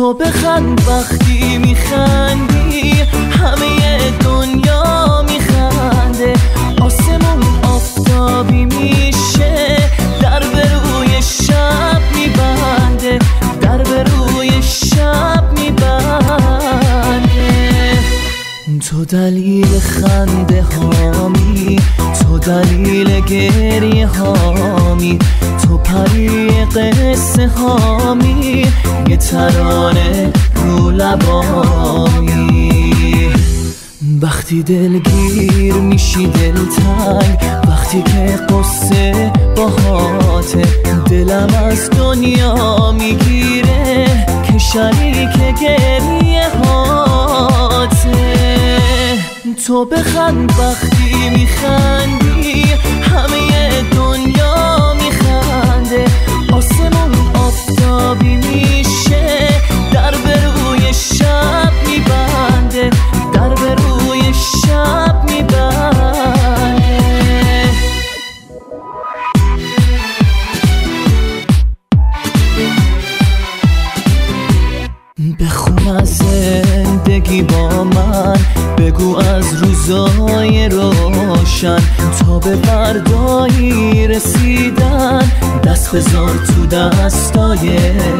تو بخند وقتی میخندی همه دنیا میخنده. آسمون آفتابی میشه در به روی شب میبنده، در به روی شب میبنده. تو دلیل خنده هامی، تو دلیل گریه هامی، تو پری قصه هامی، یه ترانه رو لبامی. وقتی دلگیر میشی دلتنگ، وقتی که قصه باهاته، دلم از دنیا میگیره که شریک گریه هاته. تو بخند وقتی میخندی همه دنیا میخنده. آسمون آفتابی میشه در به روی شب میبنده، در به روی شب میبنده. بخون از زندگی با من، بگو از روزای روشن تا به فردایی رسیدن. دست بذار تو دستای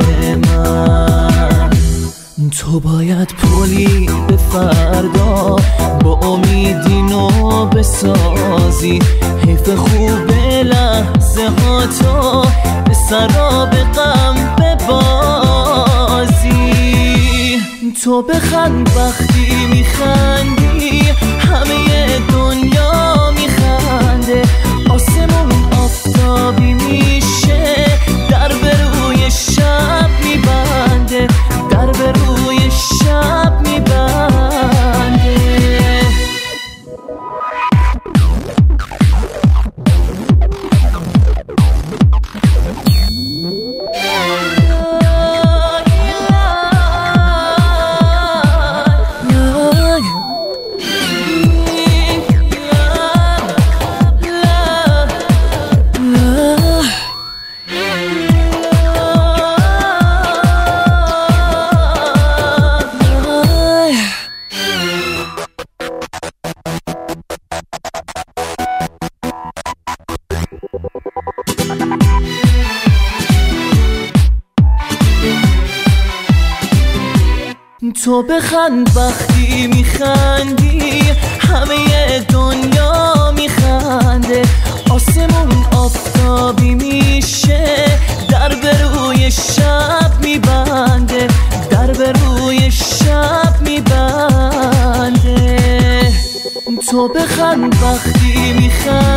من. تو باید پلی به فردا با امیدی نو بسازی. حیف خوب لحظه ها تو به سراب غم ببازی. تو بخند وقتی میخندی همه دنیا میخنده. آسمون آفتابی میشه در به روی شب میبنده، در به روی شب میبنده. تو بخند وقتی میخندی همه دنیا میخنده. آسمون آفتابی میشه در به روی شب میبنده، در به روی شب میبنده. تو بخند وقتی میخندی